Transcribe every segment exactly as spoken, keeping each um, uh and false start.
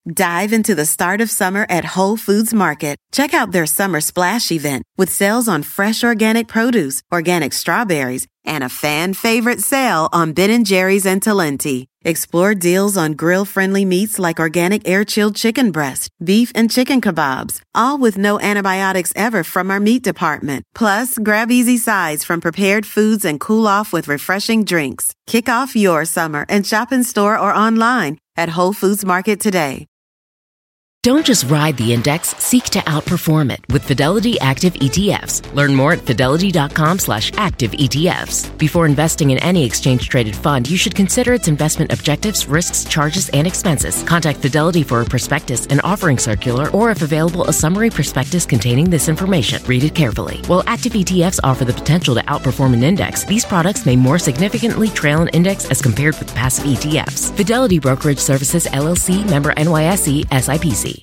Dive into the start of summer at Whole Foods Market. Check out their Summer Splash event with sales on fresh organic produce, organic strawberries, and a fan favorite sale on Ben and Jerry's and Talenti. Explore deals on grill-friendly meats like organic air-chilled chicken breast, beef, and chicken kebabs, all with no antibiotics ever from our meat department. Plus, grab easy sides from prepared foods and cool off with refreshing drinks. Kick off your summer and shop in store or online at Whole Foods Market today. Don't just ride the index, seek to outperform it with Fidelity Active E T Fs. Learn more at fidelity.com slash active ETFs. Before investing in any exchange-traded fund, you should consider its investment objectives, risks, charges, and expenses. Contact Fidelity for a prospectus, an offering circular, or if available, a summary prospectus containing this information. Read it carefully. While active E T Fs offer the potential to outperform an index, these products may more significantly trail an index as compared with passive E T Fs. Fidelity Brokerage Services, L L C, member N Y S E, S I P C.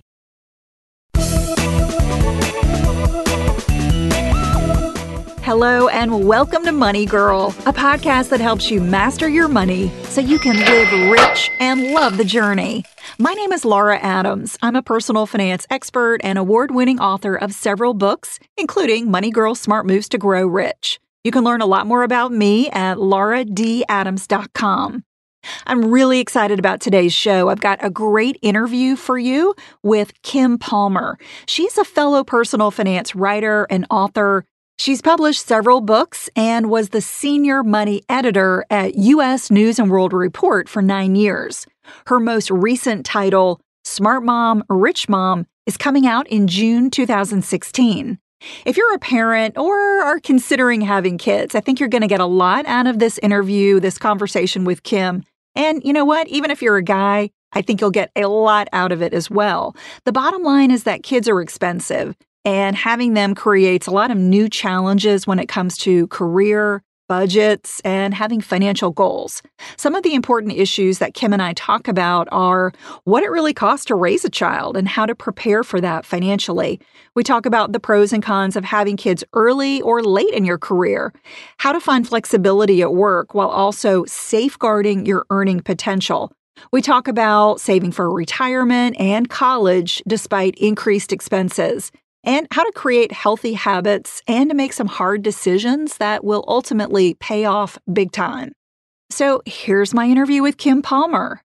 Hello and welcome to Money Girl, a podcast that helps you master your money so you can live rich and love the journey. My name is Laura Adams. I'm a personal finance expert and award-winning author of several books, including Money Girl Smart Moves to Grow Rich. You can learn a lot more about me at laura d adams dot com. I'm really excited about today's show. I've got a great interview for you with Kim Palmer. She's a fellow personal finance writer and author. She's published several books and was the senior money editor at U S News and World Report for nine years. Her most recent title, Smart Mom, Rich Mom, is coming out in June two thousand sixteen. If you're a parent or are considering having kids, I think you're going to get a lot out of this interview, this conversation with Kim. And you know what? Even if you're a guy, I think you'll get a lot out of it as well. The bottom line is that kids are expensive. And having them creates a lot of new challenges when it comes to career, budgets, and having financial goals. Some of the important issues that Kim and I talk about are what it really costs to raise a child and how to prepare for that financially. We talk about the pros and cons of having kids early or late in your career, how to find flexibility at work while also safeguarding your earning potential. We talk about saving for retirement and college despite increased expenses, and how to create healthy habits and to make some hard decisions that will ultimately pay off big time. So here's my interview with Kim Palmer.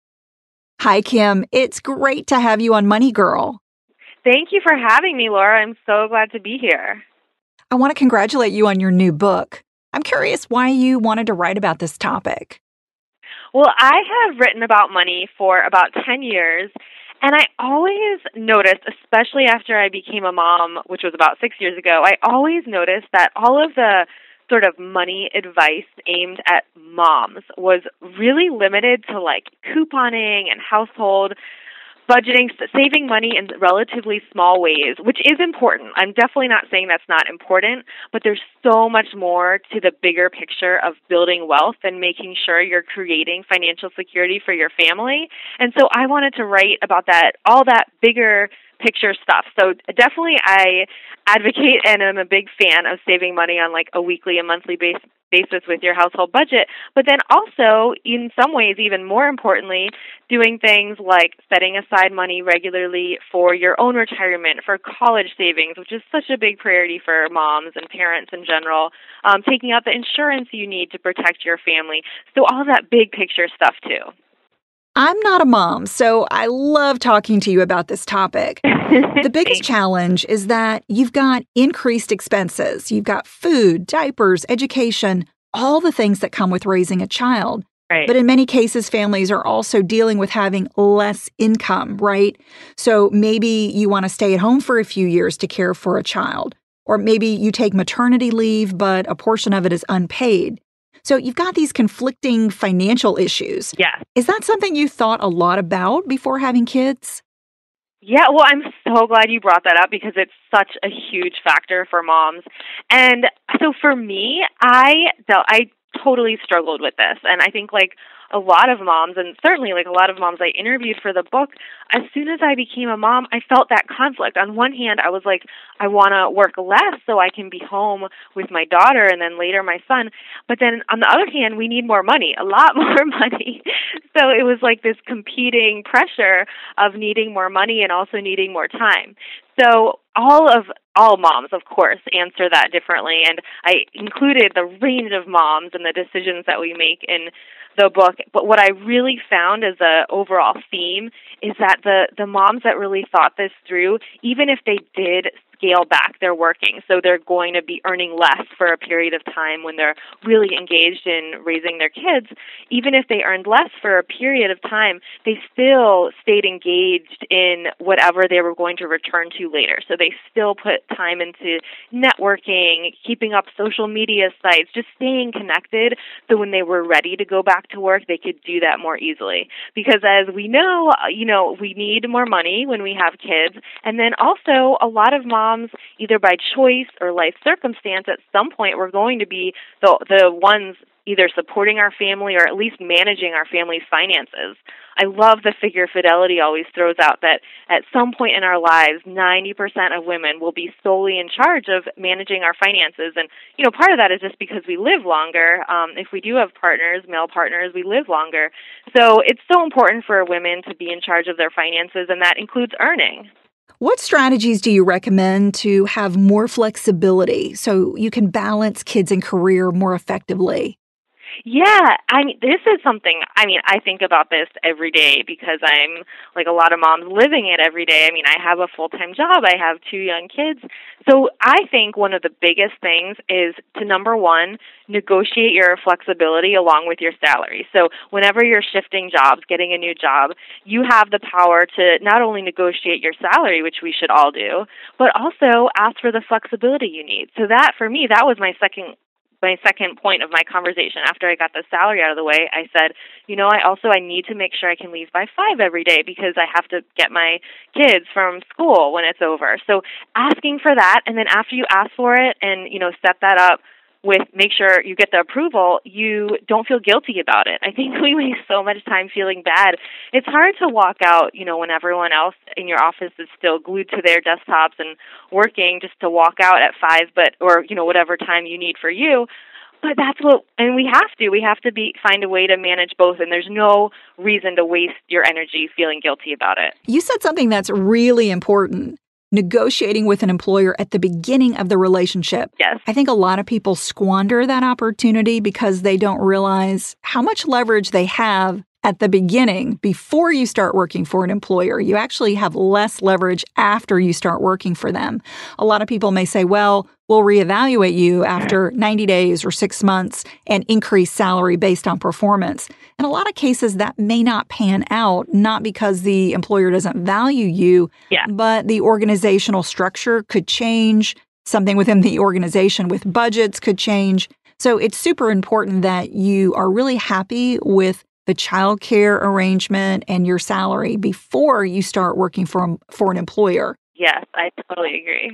Hi, Kim. It's great to have you on Money Girl. Thank you for having me, Laura. I'm so glad to be here. I want to congratulate you on your new book. I'm curious why you wanted to write about this topic. Well, I have written about money for about ten years. And I always noticed, especially after I became a mom, which was about six years ago, I always noticed that all of the sort of money advice aimed at moms was really limited to like couponing and household budgeting, saving money in relatively small ways, which is important. I'm definitely not saying that's not important, but there's so much more to the bigger picture of building wealth and making sure you're creating financial security for your family. And so I wanted to write about that, all that bigger picture stuff. So definitely I advocate and am a big fan of saving money on like a weekly and monthly basis. basis with your household budget, but then also, in some ways, even more importantly, doing things like setting aside money regularly for your own retirement, for college savings, which is such a big priority for moms and parents in general, um, taking out the insurance you need to protect your family. So all of that big picture stuff, too. I'm not a mom, so I love talking to you about this topic. The biggest challenge is that you've got increased expenses. You've got food, diapers, education, all the things that come with raising a child. Right. But in many cases, families are also dealing with having less income, right? So maybe you want to stay at home for a few years to care for a child. Or maybe you take maternity leave, but a portion of it is unpaid. So you've got these conflicting financial issues. Yeah. Is that something you thought a lot about before having kids? Yeah, well, I'm so glad you brought that up because it's such a huge factor for moms. And so for me, I I totally struggled with this. And I think like a lot of moms, and certainly like a lot of moms I interviewed for the book, as soon as I became a mom, I felt that conflict. On one hand, I was like, I want to work less so I can be home with my daughter and then later my son. But then on the other hand, we need more money, a lot more money. So it was like this competing pressure of needing more money and also needing more time. So all of all moms, of course, answer that differently, and I included the range of moms and the decisions that we make in the book. But what I really found as a overall theme is that the, the moms that really thought this through, even if they did scale back their working, so they're going to be earning less for a period of time when they're really engaged in raising their kids, even if they earned less for a period of time, they still stayed engaged in whatever they were going to return to later. So they still put time into networking, keeping up social media sites, just staying connected, so when they were ready to go back to work, they could do that more easily. Because as we know, you know, we need more money when we have kids, and then also a lot of moms, either by choice or life circumstance, at some point we're going to be the the ones either supporting our family or at least managing our family's finances. I love the figure Fidelity always throws out that at some point in our lives, ninety percent of women will be solely in charge of managing our finances. And, you know, part of that is just because we live longer. Um, if we do have partners, male partners, we live longer. So it's so important for women to be in charge of their finances, and that includes earning. What strategies do you recommend to have more flexibility so you can balance kids and career more effectively? Yeah, I mean, this is something, I mean, I think about this every day because I'm, like a lot of moms, living it every day. I mean, I have a full-time job. I have two young kids. So I think one of the biggest things is to, number one, negotiate your flexibility along with your salary. So whenever you're shifting jobs, getting a new job, you have the power to not only negotiate your salary, which we should all do, but also ask for the flexibility you need. So that, for me, that was my second My second point of my conversation. After I got the salary out of the way, I said, you know, I also I need to make sure I can leave by five every day because I have to get my kids from school when it's over. So asking for that, and then after you ask for it and, you know, set that up with make sure you get the approval, you don't feel guilty about it. I think we waste so much time feeling bad. It's hard to walk out, you know, when everyone else in your office is still glued to their desktops and working, just to walk out at five, but or, you know, whatever time you need for you. But that's what, and we have to. We have to be find a way to manage both, and there's no reason to waste your energy feeling guilty about it. You said something that's really important. Negotiating with an employer at the beginning of the relationship. Yes. I think a lot of people squander that opportunity because they don't realize how much leverage they have at the beginning before you start working for an employer. You actually have less leverage after you start working for them. A lot of people may say, well, we'll reevaluate you after ninety days or six months and increase salary based on performance. In a lot of cases, that may not pan out, not because the employer doesn't value you, yeah. but the organizational structure could change. Something within the organization with budgets could change. So it's super important that you are really happy with the child care arrangement and your salary before you start working for, for an employer. Yes, I totally agree.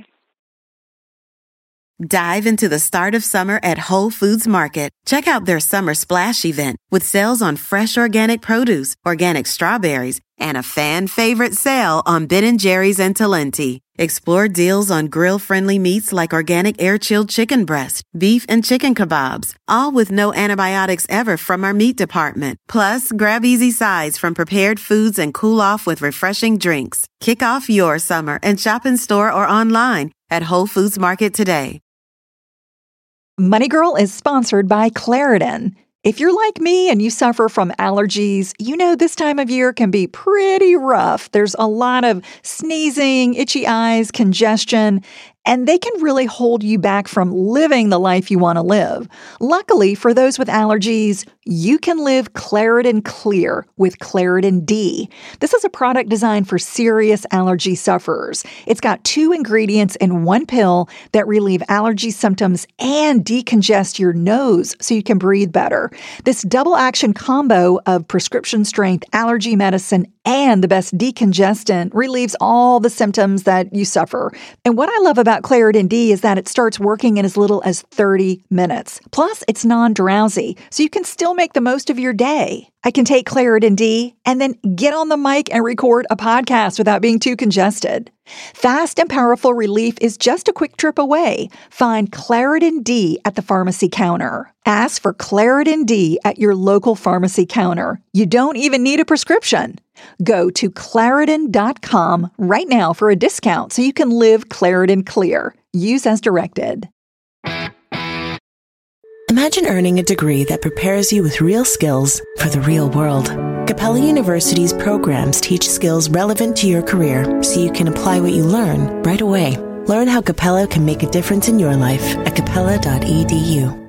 Dive into the start of summer at Whole Foods Market. Check out their summer splash event with sales on fresh organic produce, organic strawberries, and a fan favorite sale on Ben and Jerry's and Talenti. Explore deals on grill-friendly meats like organic air-chilled chicken breast, beef and chicken kebabs, all with no antibiotics ever from our meat department. Plus, grab easy sides from prepared foods and cool off with refreshing drinks. Kick off your summer and shop in store or online at Whole Foods Market today. Money Girl is sponsored by Claritin. If you're like me and you suffer from allergies, you know this time of year can be pretty rough. There's a lot of sneezing, itchy eyes, congestion, and they can really hold you back from living the life you want to live. Luckily, for those with allergies, you can live Claritin Clear with Claritin D. This is a product designed for serious allergy sufferers. It's got two ingredients in one pill that relieve allergy symptoms and decongest your nose so you can breathe better. This double-action combo of prescription-strength allergy medicine and the best decongestant relieves all the symptoms that you suffer. And what I love about about Claritin D is that it starts working in as little as thirty minutes. Plus, it's non-drowsy, so you can still make the most of your day. I can take Claritin D and then get on the mic and record a podcast without being too congested. Fast and powerful relief is just a quick trip away. Find Claritin D at the pharmacy counter. Ask for Claritin D at your local pharmacy counter. You don't even need a prescription. Go to Claritin dot com right now for a discount so you can live Claritin Clear. Use as directed. Imagine earning a degree that prepares you with real skills for the real world. Capella University's programs teach skills relevant to your career so you can apply what you learn right away. Learn how Capella can make a difference in your life at capella dot e d u.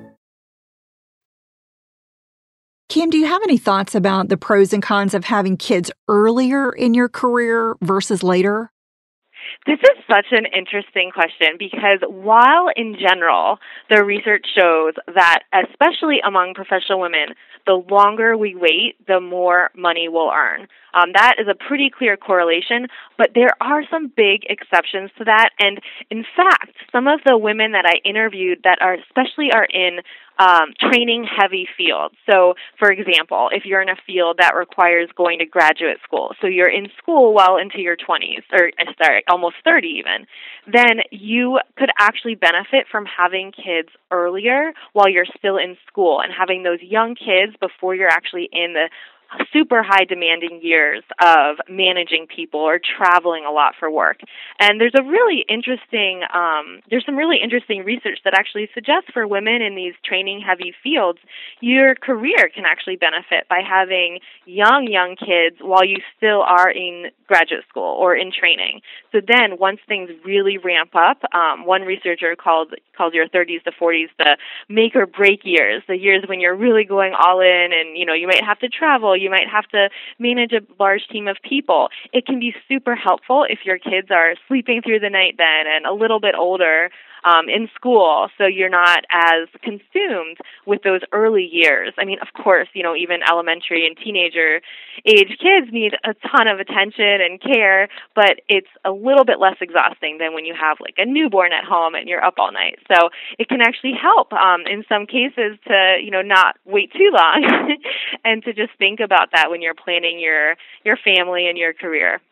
Kim, do you have any thoughts about the pros and cons of having kids earlier in your career versus later? This is such an interesting question because while in general, the research shows that especially among professional women, the longer we wait, the more money we'll earn. Um, that is a pretty clear correlation, but there are some big exceptions to that. And in fact, some of the women that I interviewed that are especially are in Um, training-heavy fields. So, for example, if you're in a field that requires going to graduate school, so you're in school well into your twenties, or sorry, almost thirty even, then you could actually benefit from having kids earlier while you're still in school and having those young kids before you're actually in the super high demanding years of managing people or traveling a lot for work. And there's a really interesting, um, there's some really interesting research that actually suggests for women in these training heavy fields, your career can actually benefit by having young, young kids while you still are in graduate school or in training. So then once things really ramp up, um, one researcher called, called your thirties to forties the make or break years, the years when you're really going all in and, you know, you might have to travel, you might have to manage a large team of people. It can be super helpful if your kids are sleeping through the night then and a little bit older um, in school, so you're not as consumed with those early years. I mean, of course, you know, even elementary and teenager age kids need a ton of attention and care, but it's a little bit less exhausting than when you have like a newborn at home and you're up all night. So it can actually help um, in some cases to, you know, not wait too long and to just think about that when you're planning your, your family and your career.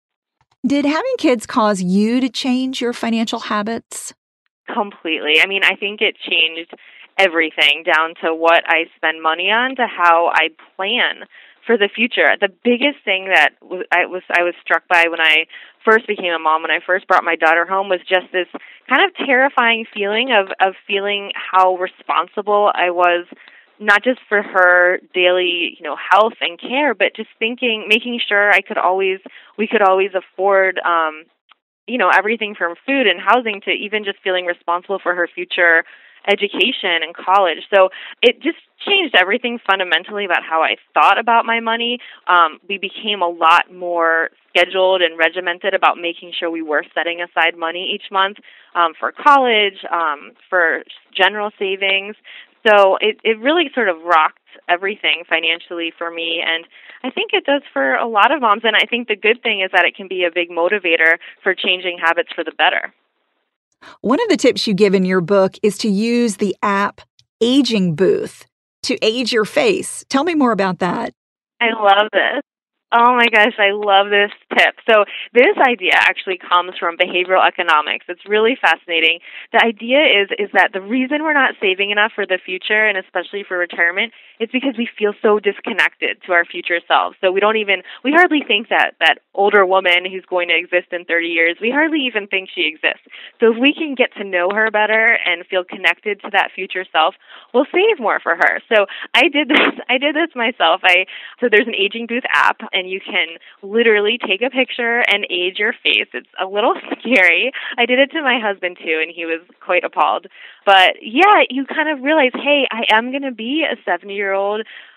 Did having kids cause you to change your financial habits? Completely. I mean, I think it changed everything down to what I spend money on to how I plan for the future. The biggest thing that I was I was struck by when I first became a mom, when I first brought my daughter home, was just this kind of terrifying feeling of, of feeling how responsible I was, not just for her daily, you know, health and care, but just thinking, making sure I could always, we could always afford, um, you know, everything from food and housing to even just feeling responsible for her future education and college. So it just changed everything fundamentally about how I thought about my money. Um, we became a lot more scheduled and regimented about making sure we were setting aside money each month um, for college, um, for general savings. So it, it really sort of rocked everything financially for me, and I think it does for a lot of moms. And I think the good thing is that it can be a big motivator for changing habits for the better. One of the tips you give in your book is to use the app Aging Booth to age your face. Tell me more about that. I love this. Oh my gosh, I love this tip. So this idea actually comes from behavioral economics. It's really fascinating. The idea is is that the reason we're not saving enough for the future, and especially for retirement, is because we feel so disconnected to our future selves. So we don't even, we hardly think that that older woman who's going to exist in thirty years, we hardly even think she exists. So if we can get to know her better and feel connected to that future self, we'll save more for her. So I did this, I did this myself. I So there's an Aging Booth app, and you can literally take a picture and age your face. It's a little scary. I did it to my husband too, and he was quite appalled. But yeah, you kind of realize, hey, I am going to be a seventy-year-old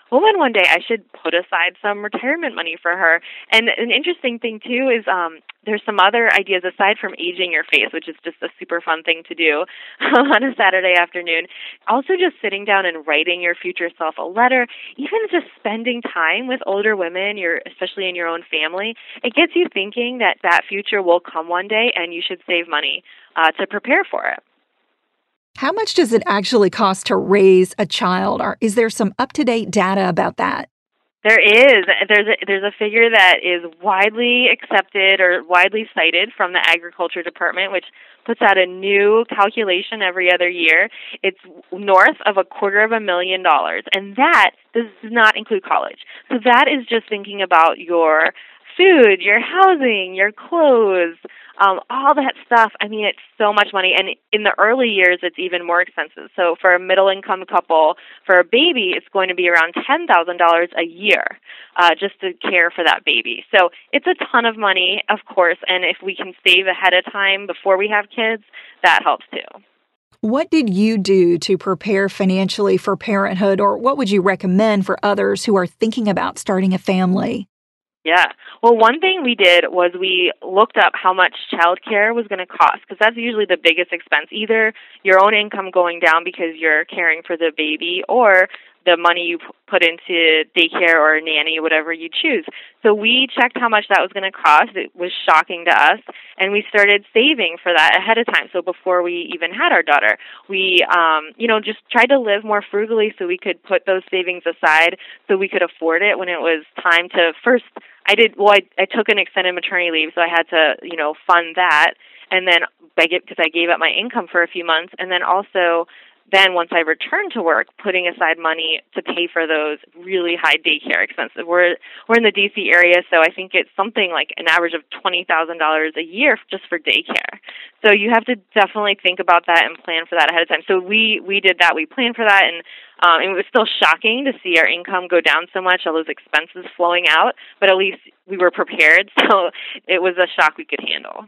woman one day, I should put aside some retirement money for her. And an interesting thing, too, is um, there's some other ideas aside from aging your face, which is just a super fun thing to do on a Saturday afternoon. Also just sitting down and writing your future self a letter, even just spending time with older women, your, especially in your own family. It gets you thinking that that future will come one day and you should save money uh, to prepare for it. How much does it actually cost to raise a child? Or is there some up-to-date data about that? There is. There's a, there's a figure that is widely accepted or widely cited from the Agriculture Department, which puts out a new calculation every other year. It's north of a quarter of a million dollars, and that does not include college. So that is just thinking about your food, your housing, your clothes, um, all that stuff. I mean, it's so much money. And in the early years, it's even more expensive. So for a middle-income couple, for a baby, it's going to be around ten thousand dollars a year uh, just to care for that baby. So it's a ton of money, of course. And if we can save ahead of time before we have kids, that helps too. What did you do to prepare financially for parenthood, or what would you recommend for others who are thinking about starting a family? Yeah. Well, one thing we did was we looked up how much childcare was going to cost, because that's usually the biggest expense, either your own income going down because you're caring for the baby or the money you put into daycare or nanny, whatever you choose. So we checked how much that was going to cost. It was shocking to us, and we started saving for that ahead of time. So before we even had our daughter, we, um, you know, just tried to live more frugally so we could put those savings aside so we could afford it when it was time to first. I did well. I, I took an extended maternity leave, so I had to, you know, fund that, and then I get because I gave up my income for a few months, and then also. Then once I returned to work, putting aside money to pay for those really high daycare expenses. We're we're in the D C area, so I think it's something like an average of twenty thousand dollars a year just for daycare. So you have to definitely think about that and plan for that ahead of time. So we, we did that. We planned for that, and um, it was still shocking to see our income go down so much, all those expenses flowing out, but at least we were prepared, so it was a shock we could handle.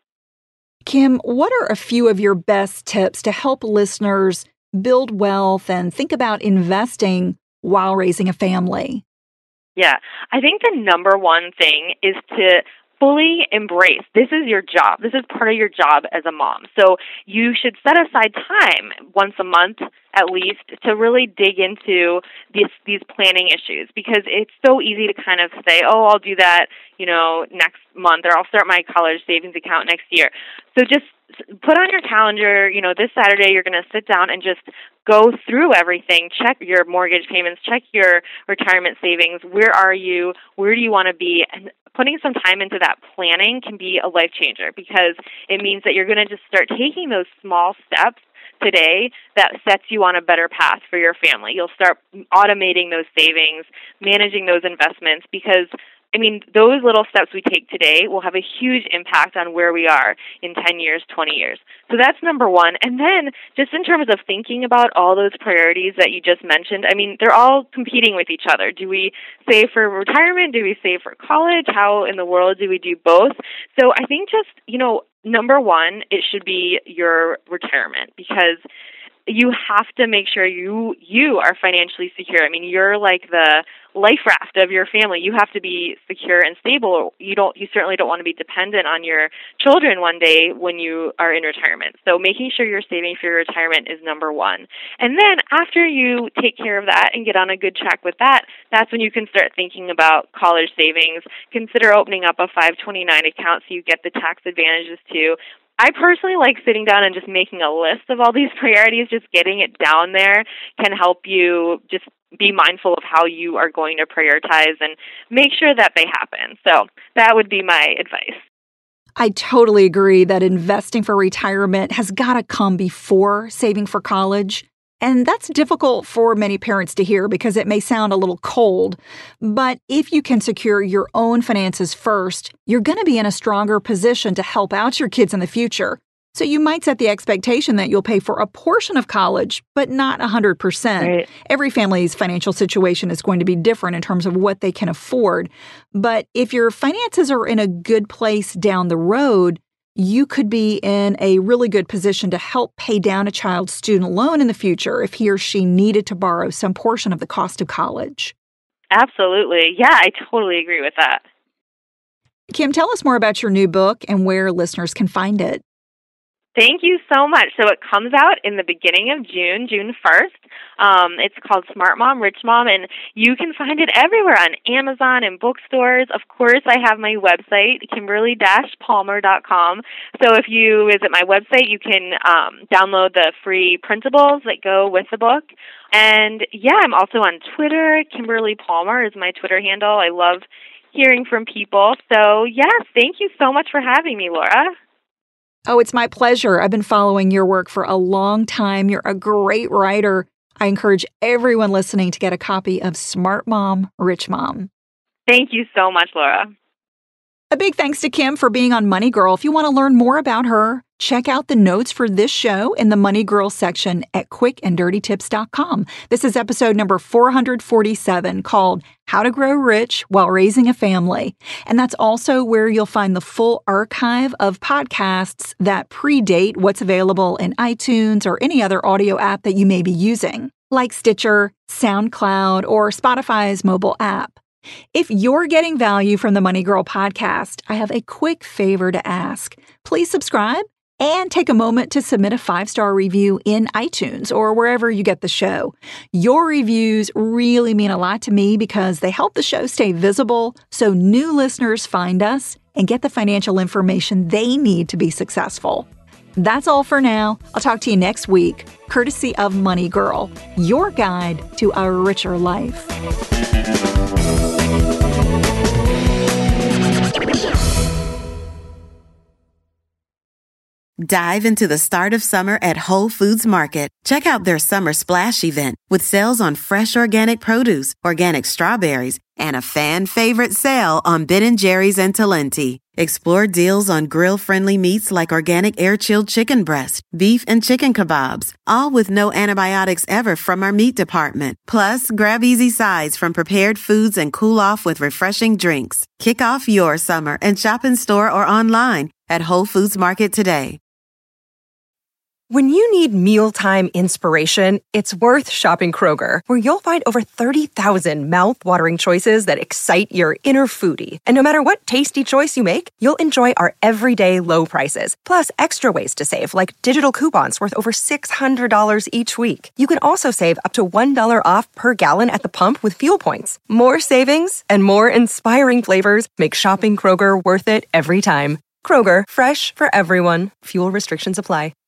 Kim, what are a few of your best tips to help listeners build wealth and think about investing while raising a family? Yeah, I think the number one thing is to fully embrace. This is your job. This is part of your job as a mom. So you should set aside time once a month at least to really dig into these these planning issues, because it's so easy to kind of say, oh, I'll do that, you know, next month, or I'll start my college savings account next year. So just put on your calendar, you know, this Saturday you're going to sit down and just go through everything, check your mortgage payments, check your retirement savings. Where are you? Where do you want to be? And putting some time into that planning can be a life changer, because it means that you're going to just start taking those small steps today that sets you on a better path for your family. You'll start automating those savings, managing those investments, because I mean, those little steps we take today will have a huge impact on where we are in ten years, twenty years. So that's number one. And then just in terms of thinking about all those priorities that you just mentioned, I mean, they're all competing with each other. Do we save for retirement? Do we save for college? How in the world do we do both? So I think just, you know, number one, it should be your retirement, because you have to make sure you you are financially secure. I mean, you're like the life raft of your family. You have to be secure and stable. You don't. You certainly don't want to be dependent on your children one day when you are in retirement. So making sure you're saving for your retirement is number one. And then after you take care of that and get on a good track with that, that's when you can start thinking about college savings. Consider opening up a five twenty-nine account so you get the tax advantages too. I personally like sitting down and just making a list of all these priorities. Just getting it down there can help you just be mindful of how you are going to prioritize and make sure that they happen. So that would be my advice. I totally agree that investing for retirement has got to come before saving for college. And that's difficult for many parents to hear because it may sound a little cold. But if you can secure your own finances first, you're going to be in a stronger position to help out your kids in the future. So you might set the expectation that you'll pay for a portion of college, but not one hundred percent. Right. Every family's financial situation is going to be different in terms of what they can afford. But if your finances are in a good place down the road, you could be in a really good position to help pay down a child's student loan in the future if he or she needed to borrow some portion of the cost of college. Absolutely. Yeah, I totally agree with that. Kim, tell us more about your new book and where listeners can find it. Thank you so much. So it comes out in the beginning of June, June first. Um, it's called Smart Mom, Rich Mom, and you can find it everywhere on Amazon and bookstores. Of course, I have my website, kimberly dash palmer dot com. So if you visit my website, you can um, download the free printables that go with the book. And yeah, I'm also on Twitter. Kimberly Palmer is my Twitter handle. I love hearing from people. So yes, thank you so much for having me, Laura. Oh, it's my pleasure. I've been following your work for a long time. You're a great writer. I encourage everyone listening to get a copy of Smart Mom, Rich Mom. Thank you so much, Laura. A big thanks to Kim for being on Money Girl. If you want to learn more about her, check out the notes for this show in the Money Girl section at quick and dirty tips dot com. This is episode number four hundred forty-seven called How to Grow Rich While Raising a Family. And that's also where you'll find the full archive of podcasts that predate what's available in iTunes or any other audio app that you may be using, like Stitcher, SoundCloud, or Spotify's mobile app. If you're getting value from the Money Girl podcast, I have a quick favor to ask. Please subscribe and take a moment to submit a five-star review in iTunes or wherever you get the show. Your reviews really mean a lot to me because they help the show stay visible so new listeners find us and get the financial information they need to be successful. That's all for now. I'll talk to you next week, courtesy of Money Girl, your guide to a richer life. Dive into the start of summer at Whole Foods Market. Check out their Summer Splash event with sales on fresh organic produce, organic strawberries, and a fan-favorite sale on Ben and Jerry's and Talenti. Explore deals on grill-friendly meats like organic air-chilled chicken breast, beef and chicken kebabs, all with no antibiotics ever from our meat department. Plus, grab easy sides from prepared foods and cool off with refreshing drinks. Kick off your summer and shop in store or online at Whole Foods Market today. When you need mealtime inspiration, it's worth shopping Kroger, where you'll find over thirty thousand mouth-watering choices that excite your inner foodie. And no matter what tasty choice you make, you'll enjoy our everyday low prices, plus extra ways to save, like digital coupons worth over six hundred dollars each week. You can also save up to one dollar off per gallon at the pump with fuel points. More savings and more inspiring flavors make shopping Kroger worth it every time. Kroger, fresh for everyone. Fuel restrictions apply.